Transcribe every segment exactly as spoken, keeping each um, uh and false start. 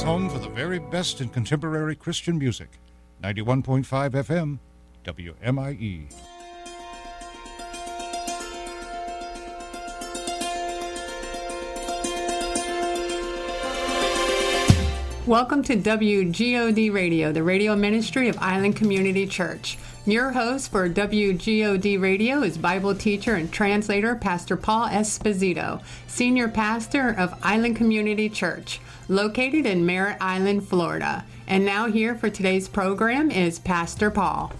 It's home for the very best in contemporary Christian music. ninety-one point five F M, W M I E. Welcome to W G O D Radio, the radio ministry of Island Community Church. Your host for W G O D Radio is Bible teacher and translator Pastor Paul Esposito, senior pastor of Island Community Church, located in Merritt Island, Florida. And now here for today's program is Pastor Paul.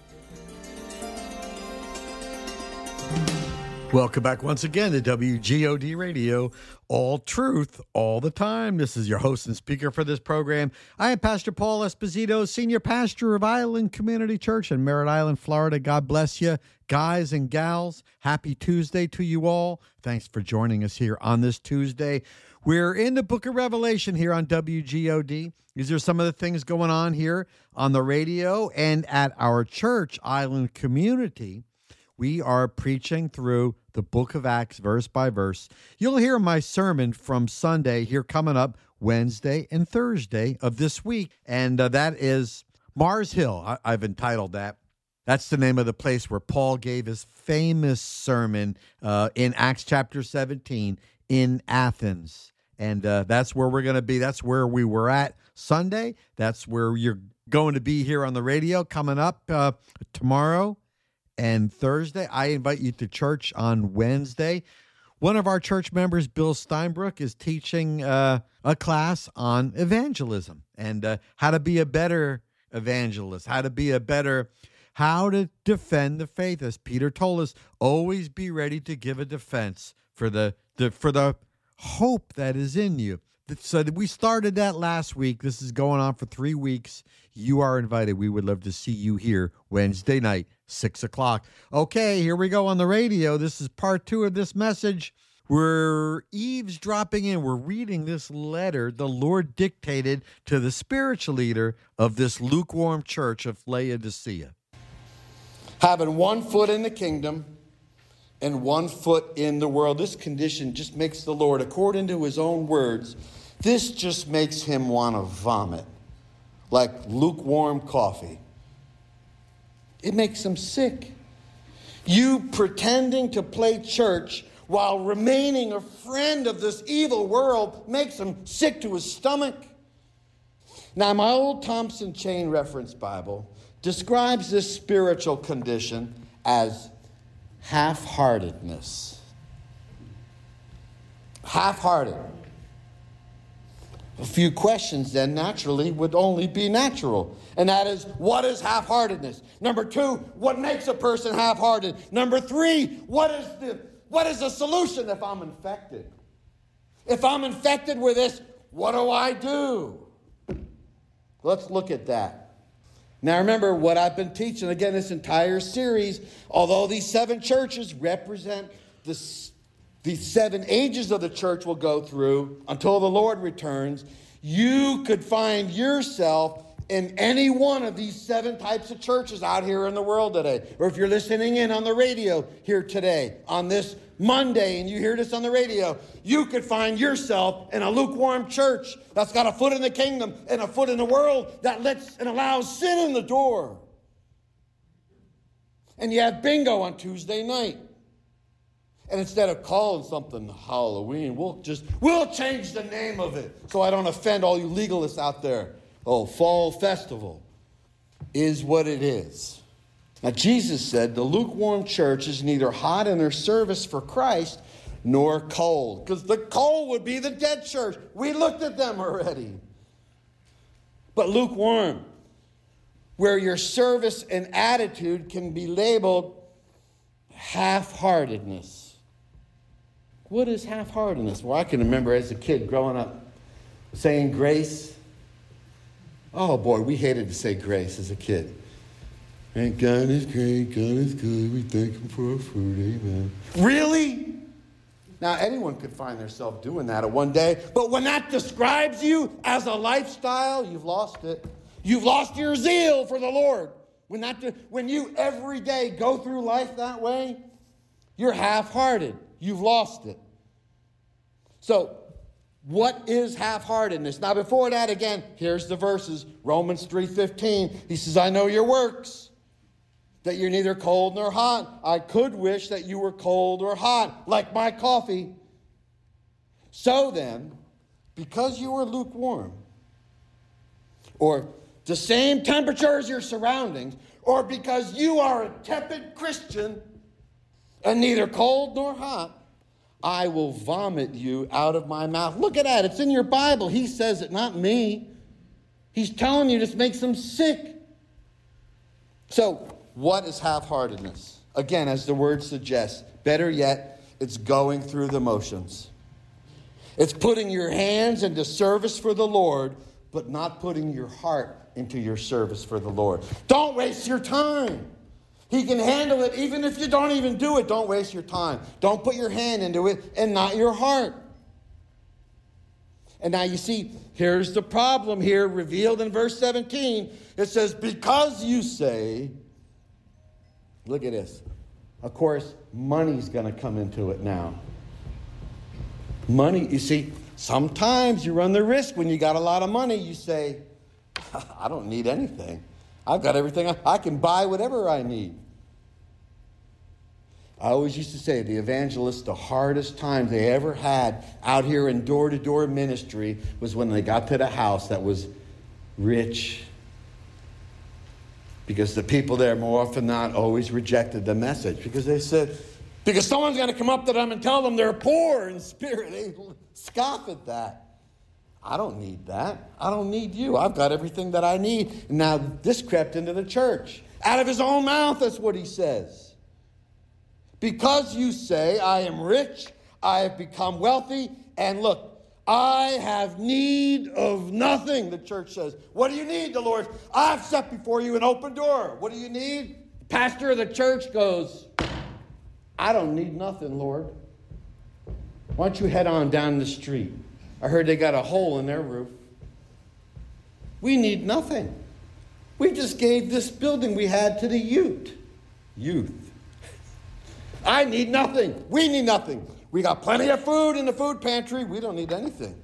Welcome back once again to W G O D Radio, all truth, all the time. This is your host and speaker for this program. I am Pastor Paul Esposito, senior pastor of Island Community Church in Merritt Island, Florida. God bless you, guys and gals. Happy Tuesday to you all. Thanks for joining us here on this Tuesday. We're in the book of Revelation here on W G O D. These are some of the things going on here on the radio and at our church, Island Community. We are preaching through the book of Acts verse by verse. You'll hear my sermon from Sunday here coming up Wednesday and Thursday of this week. And uh, that is Mars Hill. I- I've entitled that. That's the name of the place where Paul gave his famous sermon uh, in Acts chapter seventeen in Athens. And uh, that's where we're going to be. That's where we were at Sunday. That's where you're going to be here on the radio coming up uh, tomorrow and Thursday. I invite you to church on Wednesday. One of our church members, Bill Steinbrook, is teaching uh, a class on evangelism and uh, how to be a better evangelist, how to be a better, how to defend the faith. As Peter told us, always be ready to give a defense for the, the for the hope that is in you. So we started that last week. This is going on for three weeks. You are invited. We would love to see you here Wednesday night, six o'clock. Okay, here we go on the radio. This is part two of this message. We're eavesdropping in. We're reading this letter the Lord dictated to the spiritual leader of this lukewarm church of Laodicea. Having one foot in the kingdom and one foot in the world. This condition just makes the Lord, according to his own words, this just makes him want to vomit like lukewarm coffee. It makes him sick. You pretending to play church while remaining a friend of this evil world makes him sick to his stomach. Now, my old Thompson Chain Reference Bible describes this spiritual condition as half-heartedness. Half-hearted. A few questions then naturally would only be natural. And that is, what is half-heartedness? Number two, what makes a person half-hearted? Number three, what is the what is the solution if I'm infected? If I'm infected with this, what do I do? Let's look at that. Now remember what I've been teaching, again, this entire series, although these seven churches represent the, the seven ages of the church will go through until the Lord returns, you could find yourself in any one of these seven types of churches out here in the world today. Or if you're listening in on the radio here today, on this Monday, and you hear this on the radio, you could find yourself in a lukewarm church that's got a foot in the kingdom and a foot in the world that lets and allows sin in the door. And you have bingo on Tuesday night. And instead of calling something Halloween, we'll just, we'll change the name of it so I don't offend all you legalists out there. Oh, fall festival is what it is. Now, Jesus said the lukewarm church is neither hot in their service for Christ nor cold. Because the cold would be the dead church. We looked at them already. But lukewarm, where your service and attitude can be labeled half-heartedness. What is half-heartedness? Well, I can remember as a kid growing up saying grace. Oh, boy, we hated to say grace as a kid. And God is great, God is good, we thank him for our food, amen. Really? Now, anyone could find themselves doing that at one day, but when that describes you as a lifestyle, you've lost it. You've lost your zeal for the Lord. When, that, when you every day go through life that way, you're half-hearted. You've lost it. So, What is half-heartedness? Now, before that, again, here's the verses. Romans three fifteen. He says, I know your works, that you're neither cold nor hot. I could wish that you were cold or hot, like my coffee. So then, because you are lukewarm, or the same temperature as your surroundings, or because you are a tepid Christian and neither cold nor hot, I will vomit you out of my mouth. Look at that. It's in your Bible. He says it, not me. He's telling you this makes him sick. So, what is half-heartedness? Again, as the word suggests, better yet, it's going through the motions. It's putting your hands into service for the Lord, but not putting your heart into your service for the Lord. Don't waste your time. He can handle it even if you don't even do it. Don't waste your time. Don't put your hand into it and not your heart. And now you see, here's the problem here revealed in verse seventeen. It says, because you say, look at this. Of course, money's going to come into it now. Money, you see, sometimes you run the risk when you got a lot of money. You say, I don't need anything. I've got everything. I, I can buy whatever I need. I always used to say the evangelists, the hardest times they ever had out here in door-to-door ministry was when they got to the house that was rich. Because the people there more often than not always rejected the message. Because they said, because someone's going to come up to them and tell them they're poor in spirit. They scoff at that. I don't need that. I don't need you. I've got everything that I need. Now, this crept into the church. Out of his own mouth, that's what he says. Because you say, I am rich, I have become wealthy, and look, I have need of nothing, the church says. What do you need, the Lord? I've set before you an open door. What do you need? The pastor of the church goes, I don't need nothing, Lord. Why don't you head on down the street? I heard they got a hole in their roof. We need nothing. We just gave this building we had to the youth. Youth. I need nothing. We need nothing. We got plenty of food in the food pantry. We don't need anything.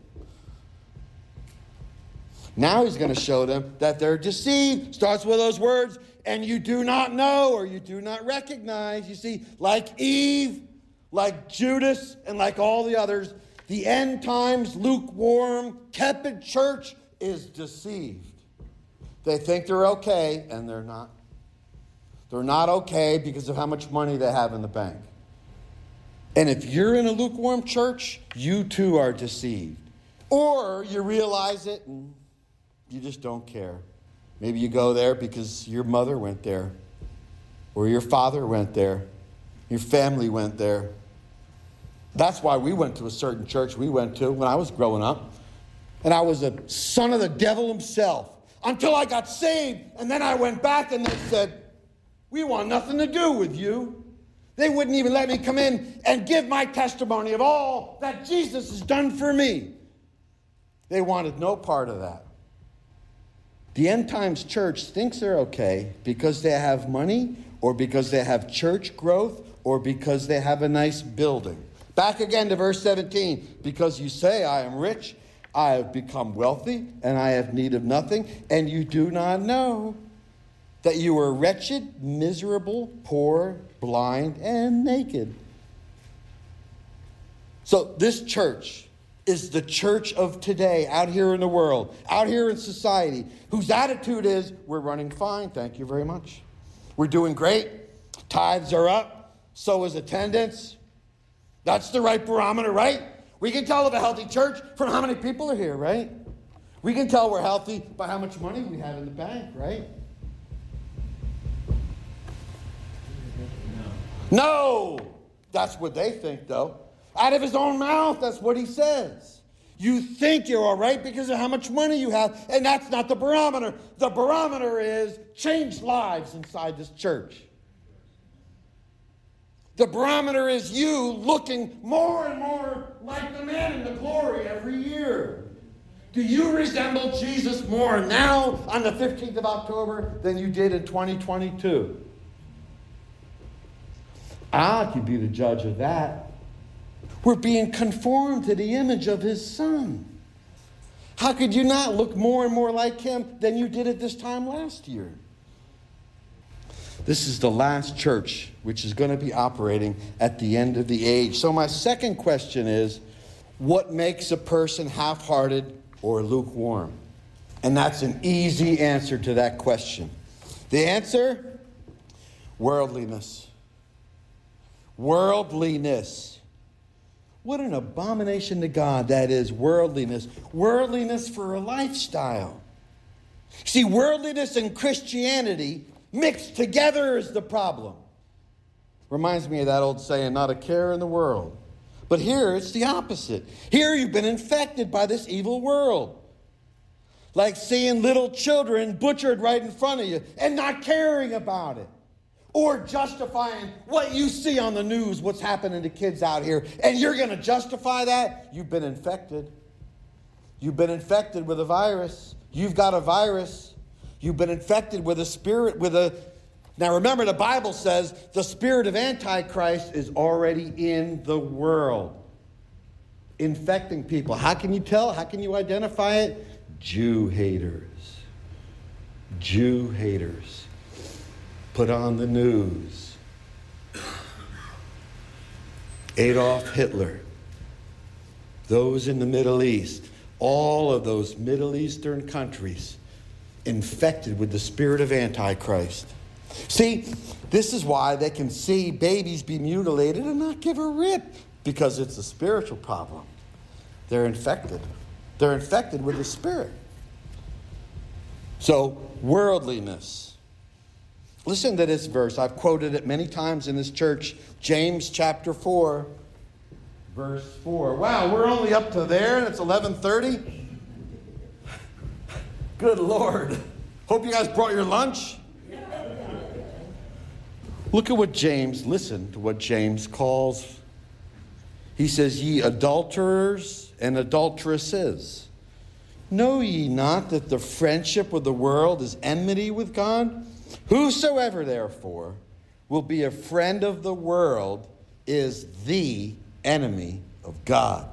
Now he's going to show them that they're deceived. Starts with those words, and you do not know or you do not recognize. You see, like Eve, like Judas, and like all the others, the end times, lukewarm, tepid church is deceived. They think they're okay, and they're not. They're not okay because of how much money they have in the bank. And if you're in a lukewarm church, you too are deceived. Or you realize it and you just don't care. Maybe you go there because your mother went there, or your father went there, your family went there. That's why we went to a certain church we went to when I was growing up. And I was a son of the devil himself until I got saved. And then I went back and they said, we want nothing to do with you. They wouldn't even let me come in and give my testimony of all that Jesus has done for me. They wanted no part of that. The end times church thinks they're okay because they have money, or because they have church growth, or because they have a nice building. Back again to verse seventeen. Because you say, I am rich, I have become wealthy, and I have need of nothing, and you do not know that you are wretched, miserable, poor, blind, and naked. So this church is the church of today, out here in the world, out here in society, whose attitude is, we're running fine, thank you very much. We're doing great. Tithes are up. So is attendance. That's the right barometer, right? We can tell of a healthy church from how many people are here, right? We can tell we're healthy by how much money we have in the bank, right? No! That's what they think, though. Out of his own mouth, that's what he says. You think you're all right because of how much money you have, and that's not the barometer. The barometer is change lives inside this church. The barometer is you looking more and more like the man in the glory every year. Do you resemble Jesus more now on the fifteenth of October than you did in twenty twenty-two? I could be the judge of that. We're being conformed to the image of his Son. How could you not look more and more like him than you did at this time last year? This is the last church which is going to be operating at the end of the age. So my second question is, what makes a person half-hearted or lukewarm? And that's an easy answer to that question. The answer? Worldliness. Worldliness. What an abomination to God that is, worldliness. Worldliness for a lifestyle. See, worldliness and Christianity mixed together is the problem. Reminds me of that old saying, not a care in the world. But here it's the opposite. Here you've been infected by this evil world. Like seeing little children butchered right in front of you and not caring about it. Or justifying what you see on the news, what's happening to kids out here, and you're going to justify that? You've been infected. You've been infected with a virus. You've got a virus. You've been infected with a spirit, with a... Now remember, the Bible says the spirit of Antichrist is already in the world, infecting people. How can you tell? How can you identify it? Jew haters. Jew haters. Put on the news. Adolf Hitler. Those in the Middle East. All of those Middle Eastern countries infected with the spirit of Antichrist. See, this is why they can see babies be mutilated and not give a rip, because it's a spiritual problem. They're infected. They're infected with the spirit. So, worldliness. Listen to this verse. I've quoted it many times in this church. James chapter four, verse four. Wow, we're only up to there and it's eleven thirty? Good Lord. Hope you guys brought your lunch. Look at what James, listen to what James calls. He says, ye adulterers and adulteresses, know ye not that the friendship with the world is enmity with God? Whosoever, therefore, will be a friend of the world is the enemy of God.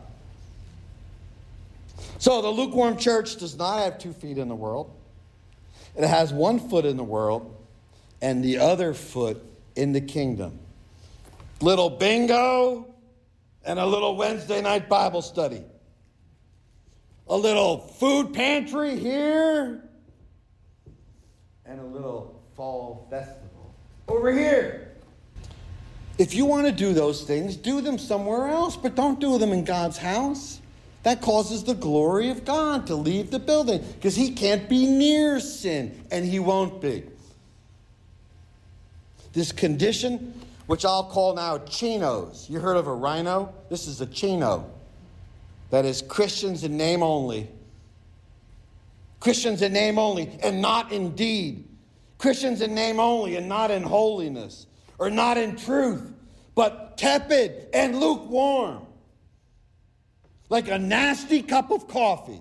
So the lukewarm church does not have two feet in the world. It has one foot in the world and the other foot in the kingdom. Little bingo and a little Wednesday night Bible study. A little food pantry here and a little fall festival over here. If you want to do those things, do them somewhere else, but don't do them in God's house. That causes the glory of God to leave the building, because he can't be near sin, and he won't be. This condition, which I'll call now chinos. You heard of a rhino? This is a chino. That is Christians in name only. Christians in name only and not in deed. Christians in name only and not in holiness, or not in truth, but tepid and lukewarm. Like a nasty cup of coffee.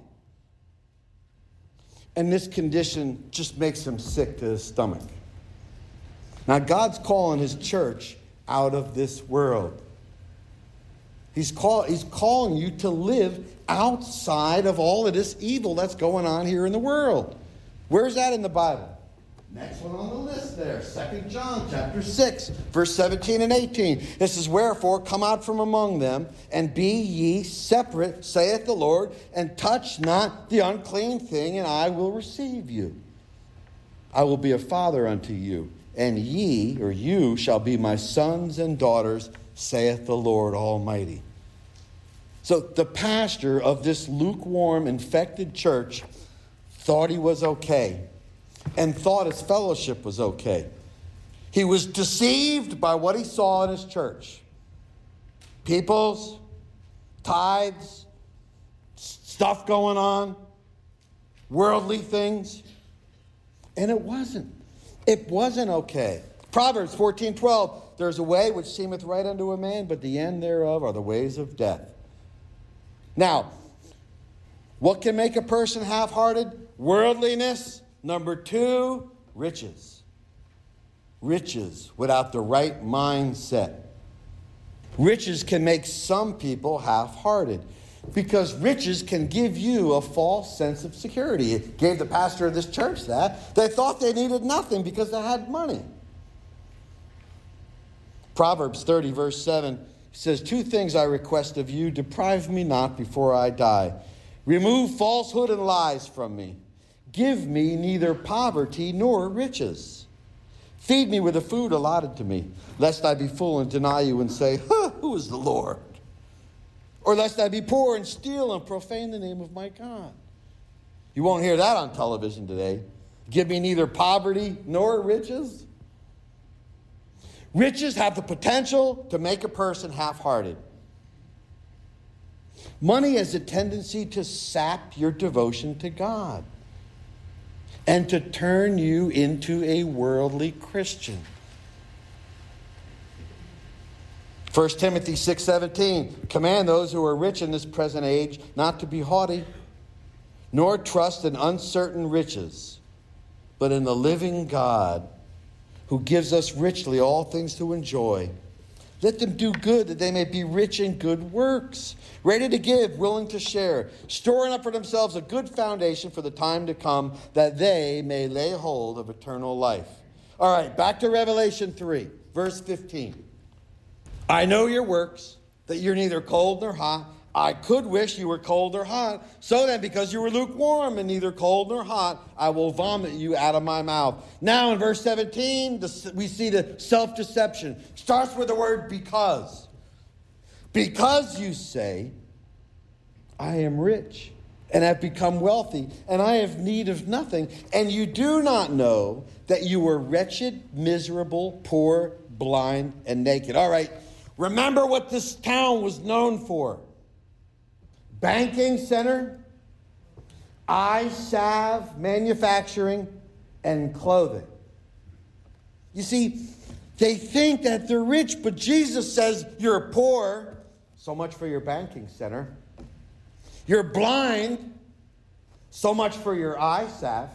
And this condition just makes him sick to his stomach. Now God's calling his church out of this world. He's, call, he's calling you to live outside of all of this evil that's going on here in the world. Where's that in the Bible? Next one on the list there, Second John chapter six, verse seventeen and eighteen. This is, wherefore come out from among them, and be ye separate, saith the Lord, and touch not the unclean thing, and I will receive you. I will be a father unto you, and ye, or you, shall be my sons and daughters, saith the Lord Almighty. So the pastor of this lukewarm, infected church thought he was okay, and thought his fellowship was okay. He was deceived by what he saw in his church. Peoples, tithes, stuff going on, worldly things. And it wasn't. It wasn't okay. Proverbs fourteen twelve, there's a way which seemeth right unto a man, but the end thereof are the ways of death. Now, what can make a person half-hearted? Worldliness. Number two, riches. Riches without the right mindset. Riches can make some people half-hearted because riches can give you a false sense of security. It gave the pastor of this church that. They thought they needed nothing because they had money. Proverbs thirty, verse seven says, two things I request of you, deprive me not before I die. Remove falsehood and lies from me. Give me neither poverty nor riches. Feed me with the food allotted to me, lest I be full and deny you and say, huh, who is the Lord? Or lest I be poor and steal and profane the name of my God. You won't hear that on television today. Give me neither poverty nor riches. Riches have the potential to make a person half-hearted. Money has a tendency to sap your devotion to God and to turn you into a worldly Christian. First Timothy six seventeen, command those who are rich in this present age not to be haughty, nor trust in uncertain riches, but in the living God, who gives us richly all things to enjoy. Let them do good, that they may be rich in good works, ready to give, willing to share, storing up for themselves a good foundation for the time to come, that they may lay hold of eternal life. All right, back to Revelation three, verse fifteen. I know your works, that you're neither cold nor hot. I could wish you were cold or hot. So then, because you were lukewarm and neither cold nor hot, I will vomit you out of my mouth. Now in verse seventeen, we see the self-deception. Starts with the word because. Because you say, I am rich and have become wealthy, and I have need of nothing, and you do not know that you were wretched, miserable, poor, blind, and naked. All right, remember what this town was known for. Banking center, eye salve, manufacturing, and clothing. You see, they think that they're rich, but Jesus says you're poor. So much for your banking center. You're blind. So much for your eye salve.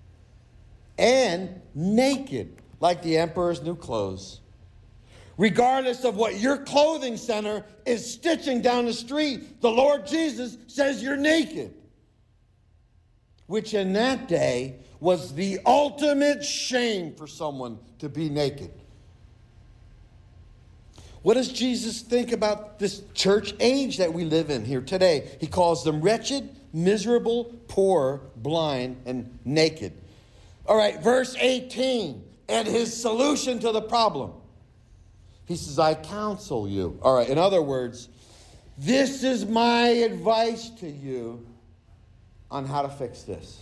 And naked, like the emperor's new clothes. Regardless of what your clothing center is stitching down the street, the Lord Jesus says you're naked. Which in that day was the ultimate shame for someone to be naked. What does Jesus think about this church age that we live in here today? He calls them wretched, miserable, poor, blind, and naked. All right, verse eighteen, and his solution to the problem. He says, I counsel you. All right, in other words, this is my advice to you on how to fix this.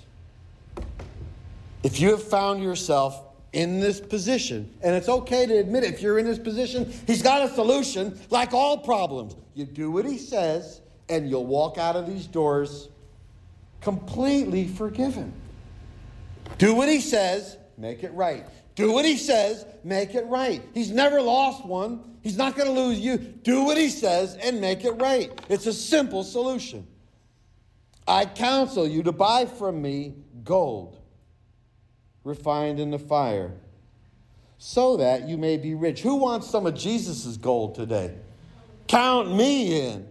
If you have found yourself in this position, and it's okay to admit it, if you're in this position, he's got a solution like all problems. You do what he says, and you'll walk out of these doors completely forgiven. Do what he says, make it right. Do what he says, make it right. He's never lost one. He's not going to lose you. Do what he says and make it right. It's a simple solution. I counsel you to buy from me gold refined in the fire, so that you may be rich. Who wants some of Jesus' gold today? Count me in.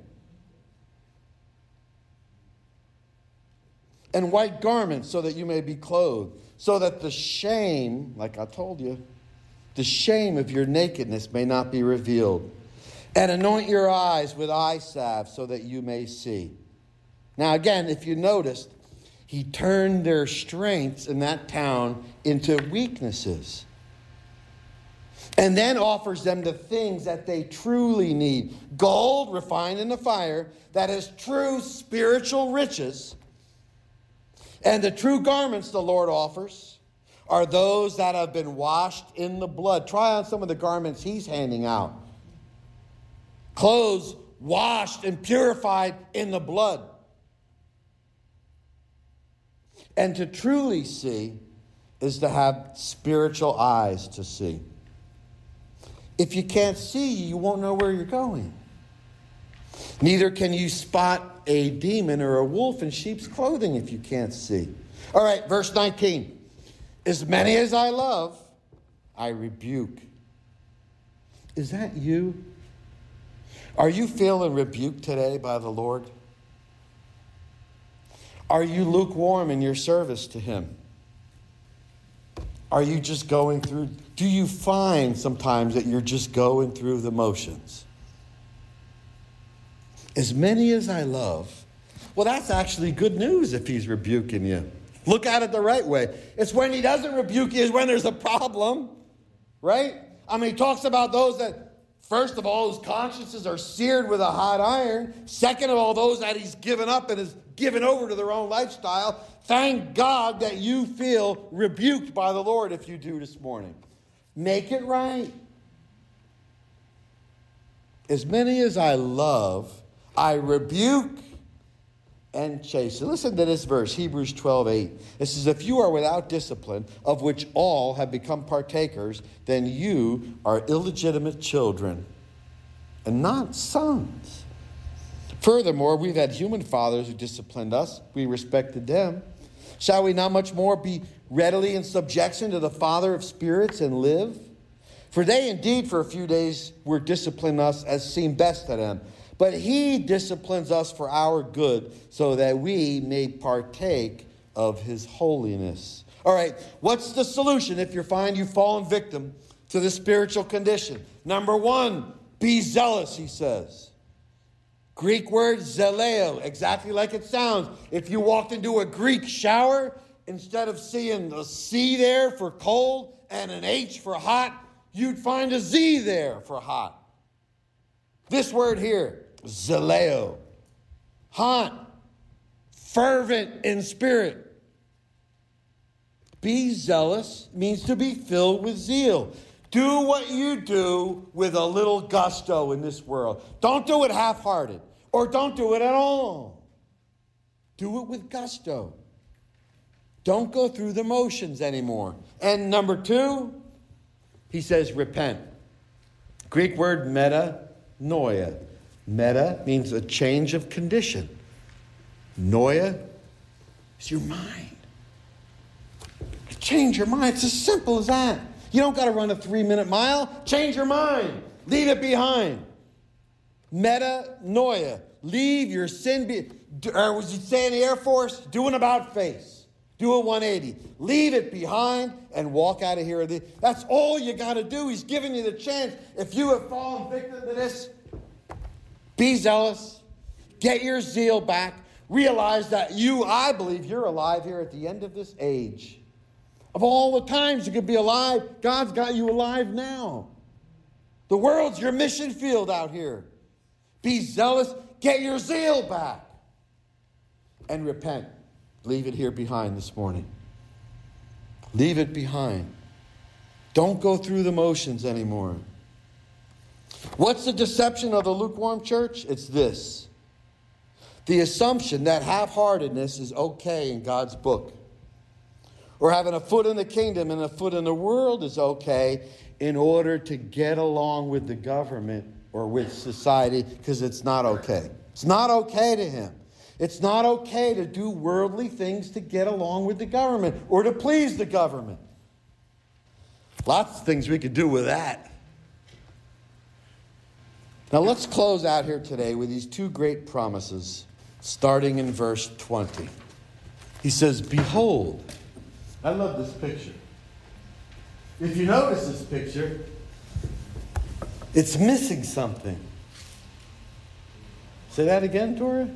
And white garments, so that you may be clothed, so that the shame, like I told you, the shame of your nakedness may not be revealed. And anoint your eyes with eye salve, so that you may see. Now again, if you noticed, he turned their strengths in that town into weaknesses. And then offers them the things that they truly need. Gold refined in the fire, that is true spiritual riches. And the true garments the Lord offers are those that have been washed in the blood. Try on some of the garments he's handing out. Clothes washed and purified in the blood. And to truly see is to have spiritual eyes to see. If you can't see, you won't know where you're going. Neither can you spot a demon or a wolf in sheep's clothing if you can't see. All right, verse nineteen. As many as I love, I rebuke. Is that you? Are you feeling rebuked today by the Lord? Are you lukewarm in your service to Him? Are you just going through? Do you find sometimes that you're just going through the motions? As many as I love, well, that's actually good news if He's rebuking you. Look at it the right way. It's when He doesn't rebuke you is when there's a problem, right? I mean, He talks about those that, first of all, whose consciences are seared with a hot iron. Second of all, those that He's given up and is given over to their own lifestyle. Thank God that you feel rebuked by the Lord if you do this morning. Make it right. As many as I love, I rebuke and chasten. Listen to this verse, Hebrews twelve eight. It says, if you are without discipline, of which all have become partakers, then you are illegitimate children and not sons. Furthermore, we've had human fathers who disciplined us. We respected them. Shall we not much more be readily in subjection to the Father of spirits and live? For they indeed for a few days were disciplining us as seemed best to them. But He disciplines us for our good, so that we may partake of His holiness. All right, what's the solution if you find you've fallen victim to the spiritual condition? Number one, be zealous, he says. Greek word zeleo, exactly like it sounds. If you walked into a Greek shower, instead of seeing a C there for cold and an H for hot, you'd find a Z there for hot. This word here, zeleo, hot, fervent in spirit. Be zealous means to be filled with zeal. Do what you do with a little gusto in this world. Don't do it half-hearted, or don't do it at all. Do it with gusto. Don't go through the motions anymore. And number two, he says repent. Greek word metanoia. Meta means a change of condition. Noia is your mind. Change your mind. It's as simple as that. You don't got to run a three-minute mile. Change your mind. Leave it behind. Metanoia. Leave your sin. Be- or was you say in the Air Force? Do an about face. Do a one eighty. Leave it behind and walk out of here. That's all you got to do. He's giving you the chance. If you have fallen victim to this, be zealous. Get your zeal back. Realize that you, I believe, you're alive here at the end of this age. Of all the times you could be alive, God's got you alive now. The world's your mission field out here. Be zealous. Get your zeal back. And repent. Leave it here behind this morning. Leave it behind. Don't go through the motions anymore. What's the deception of the lukewarm church? It's this. The assumption that half-heartedness is okay in God's book. Or having a foot in the kingdom and a foot in the world is okay in order to get along with the government or with society, because it's not okay. It's not okay to him. It's not okay to do worldly things to get along with the government or to please the government. Lots of things we could do with that. Now let's close out here today with these two great promises, starting in verse twenty. He says, behold. I love this picture. If you notice this picture, it's missing something. Say that again, Tora?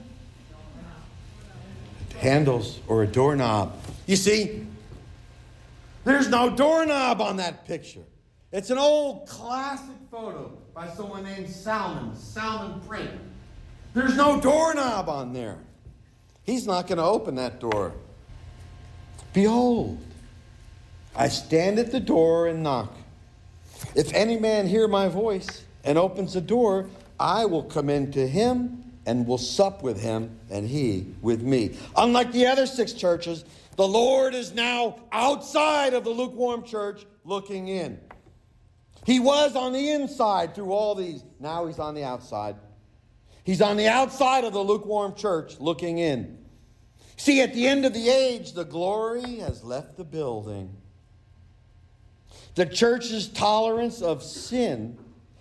Handles or a doorknob. You see, there's no doorknob on that picture. It's an old classic photo by someone named Salmon, Salmon Print. There's no doorknob on there. He's not going to open that door. Behold, I stand at the door and knock. If any man hear my voice and opens the door, I will come in to him and will sup with him and he with me. Unlike the other six churches, the Lord is now outside of the lukewarm church looking in. He was on the inside through all these. Now he's on the outside. He's on the outside of the lukewarm church looking in. See, at the end of the age, the glory has left the building. The church's tolerance of sin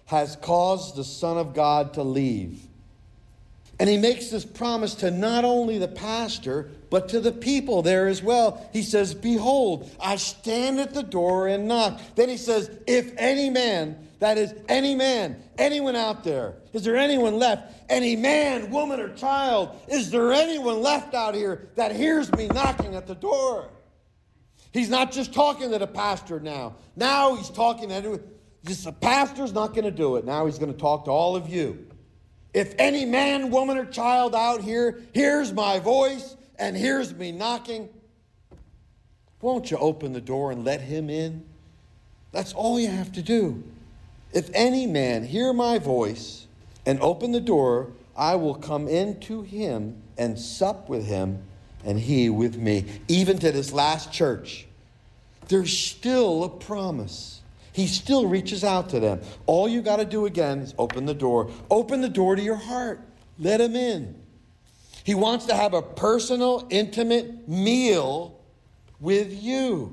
has caused the Son of God to leave. And he makes this promise to not only the pastor, but to the people there as well. He says, behold, I stand at the door and knock. Then he says, if any man, that is any man, anyone out there, is there anyone left? Any man, woman, or child, is there anyone left out here that hears me knocking at the door? He's not just talking to the pastor now. Now he's talking to, just the pastor's not going to do it. Now he's going to talk to all of you. If any man, woman, or child out here hears my voice and hears me knocking, won't you open the door and let him in? That's all you have to do. If any man hear my voice and open the door, I will come into him and sup with him and he with me. Even to this last church, there's still a promise. He still reaches out to them. All you got to do again is open the door. Open the door to your heart. Let him in. He wants to have a personal, intimate meal with you.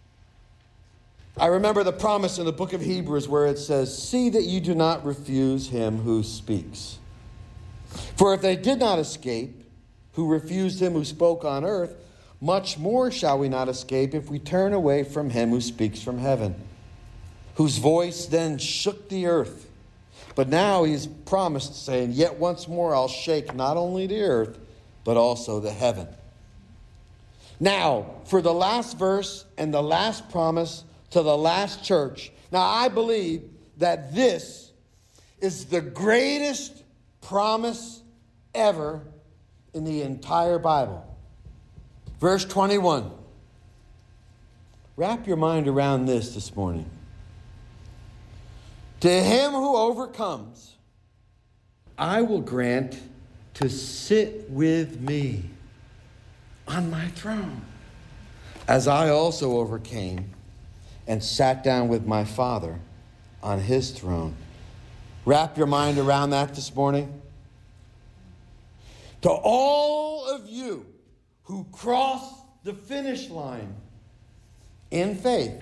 I remember the promise in the book of Hebrews where it says, see that you do not refuse him who speaks. For if they did not escape, who refused him who spoke on earth, much more shall we not escape if we turn away from him who speaks from heaven, whose voice then shook the earth. But now he's promised, saying, yet once more I'll shake not only the earth, but also the heaven. Now, for the last verse and the last promise to the last church. Now, I believe that this is the greatest promise ever in the entire Bible. Verse twenty-one. Wrap your mind around this this morning. To him who overcomes, I will grant to sit with me on my throne, as I also overcame and sat down with my Father on his throne. Wrap your mind around that this morning. To all of you who cross the finish line in faith,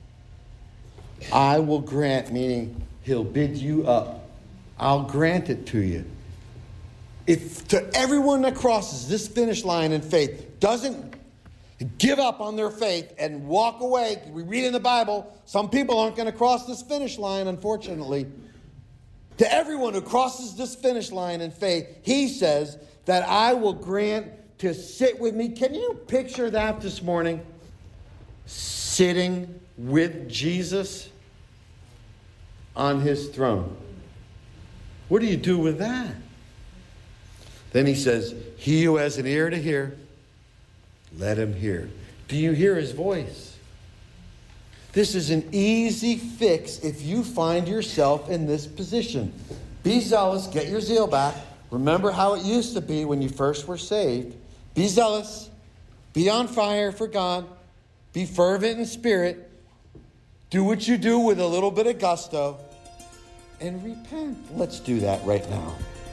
I will grant, meaning he'll bid you up. I'll grant it to you. If to everyone that crosses this finish line in faith doesn't give up on their faith and walk away, we read in the Bible, some people aren't going to cross this finish line, unfortunately. To everyone who crosses this finish line in faith, he says that I will grant to sit with me. Can you picture that this morning? Sitting with Jesus on his throne. What do you do with that? Then he says, he who has an ear to hear, let him hear. Do you hear his voice? This is an easy fix if you find yourself in this position. Be zealous, get your zeal back. Remember how it used to be when you first were saved. Be zealous, be on fire for God, be fervent in spirit, do what you do with a little bit of gusto, and repent. Let's do that right now.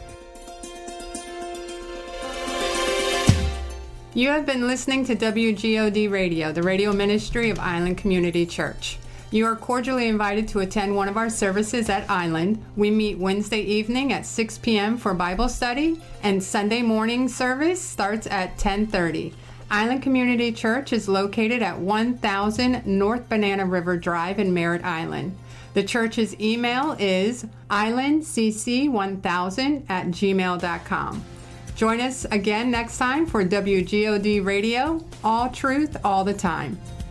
You have been listening to W G O D Radio, the radio ministry of Island Community Church. You are cordially invited to attend one of our services at Island. We meet Wednesday evening at six p.m. for Bible study, and Sunday morning service starts at ten thirty. Island Community Church is located at one thousand North Banana River Drive in Merritt Island. The church's email is island c c one thousand at gmail dot com. Join us again next time for W G O D Radio, all truth, all the time.